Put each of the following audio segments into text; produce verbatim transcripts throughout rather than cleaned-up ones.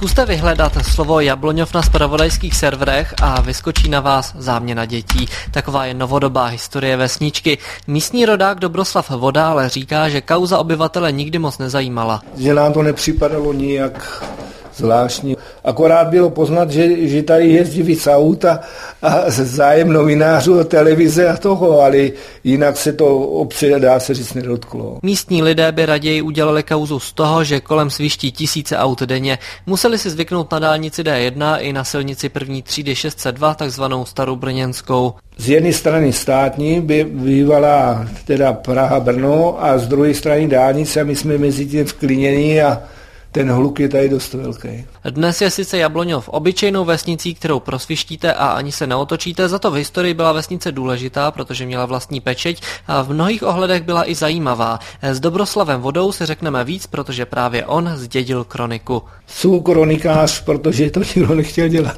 Zkuste vyhledat slovo Jabloňov na zpravodajských serverech a vyskočí na vás záměna dětí. Taková je novodobá historie vesničky. Místní rodák Dobroslav Voda ale říká, že kauza obyvatele nikdy moc nezajímala. Že nám to nepřipadalo nijak zvláštní. Akorát bylo poznat, že, že tady jezdí víc aut a, a zájem novinářů, televize a toho, ale jinak se to obce, dá se říct, nedotklo. Místní lidé by raději udělali kauzu z toho, že kolem sviští tisíce aut denně. Museli si zvyknout na dálnici D jedna i na silnici první třídy šest set dva, takzvanou Starou brněnskou. Z jedné strany státní by bývala teda Praha-Brno a z druhé strany dálnice a my jsme mezi tím vklinění a ten hluk je tady dost velký. Dnes je sice Jabloňov obyčejnou vesnicí, kterou prosvištíte a ani se neotočíte, za to v historii byla vesnice důležitá, protože měla vlastní pečeť a v mnohých ohledech byla i zajímavá. S Dobroslavem Vodou si řekneme víc, protože právě on zdědil kroniku. Jsou kronikář, protože to nikdo nechtěl dělat.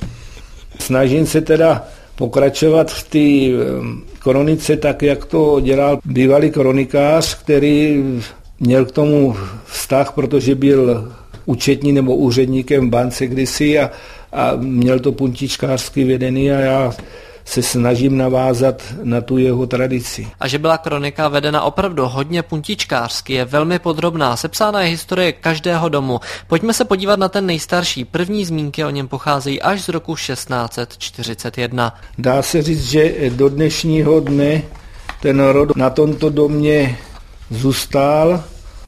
Snažím se teda pokračovat v té kronice tak, jak to dělal bývalý kronikář, který měl k tomu vztah, protože byl účetní nebo úředníkem v bance kdysi a, a měl to puntičkářsky vedený a já se snažím navázat na tu jeho tradici. A že byla kronika vedena opravdu hodně puntičkářsky, je velmi podrobná, sepsána je historie každého domu. Pojďme se podívat na ten nejstarší. První zmínky o něm pocházejí až z roku šestnáct set čtyřicet jedna. Dá se říct, že do dnešního dne ten rod na tomto domě zůstal.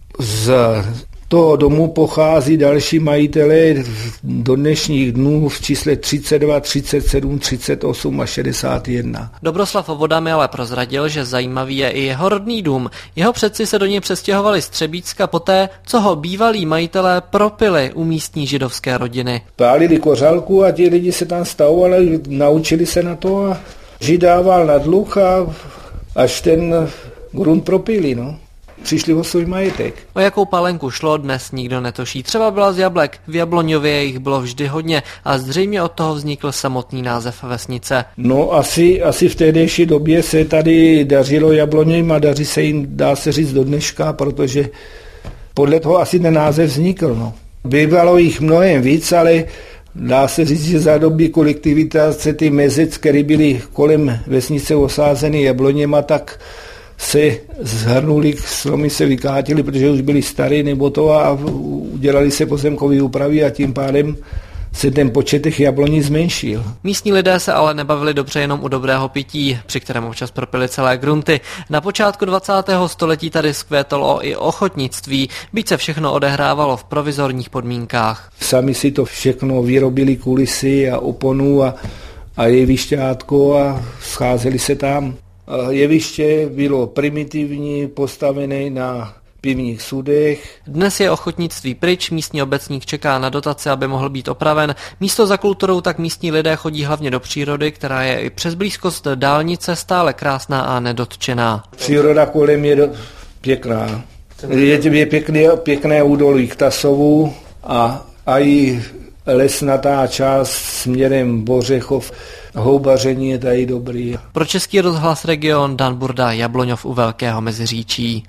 Z toho domu pochází další majitelé do dnešních dnů v čísle třicet dva, třicet sedm, třicet osm a šedesát jedna. Dobroslav Voda mi ale prozradil, že zajímavý je i jeho rodný dům. Jeho předci se do něj přestěhovali z Třebíčska poté, co ho bývalí majitelé propili u místní židovské rodiny. Pálili kořálku a ti lidi se tam stavovali, naučili se na to a žid dával na dluh a až ten grunt propili, no. Přišli o svůj majetek. O jakou palenku šlo, dnes nikdo netuší. Třeba byla z jablek, v Jabloňově jich bylo vždy hodně a zřejmě od toho vznikl samotný název vesnice. No asi, asi v tehdejší době se tady dařilo Jabloňovým a daří se jim, dá se říct, do dneška, protože podle toho asi ten název vznikl. No. Bývalo jich mnohem víc, ale dá se říct, že za doby kolektivitace ty mezec, které byly kolem vesnice osázeny Jabloněma, tak se zhrnuli, stromy se vykátily, protože už byly staré nebo to a udělali se pozemkové úpravy a tím pádem se ten počet těch jabloní zmenšil. Místní lidé se ale nebavili dobře jenom u dobrého pití, při kterém občas propili celé grunty. Na počátku dvacátého století tady zkvétalo i ochotnictví, byť se všechno odehrávalo v provizorních podmínkách. Sami si to všechno vyrobili, kulisy a oponu a, a jevišťátko a scházeli se tam. Jeviště bylo primitivní, postavené na pivních sudech. Dnes je ochotnictví pryč, místní obecník čeká na dotace, aby mohl být opraven. Místo za kulturou tak místní lidé chodí hlavně do přírody, která je i přes blízkost dálnice stále krásná a nedotčená. Příroda kolem je pěkná. Je pěkné, pěkné údolí k Tasovu a, a i lesnatá část směrem Bořechov. Houbaření je tady dobrý. Pro Český rozhlas Region Dan Burda, Jabloňov u Velkého Meziříčí.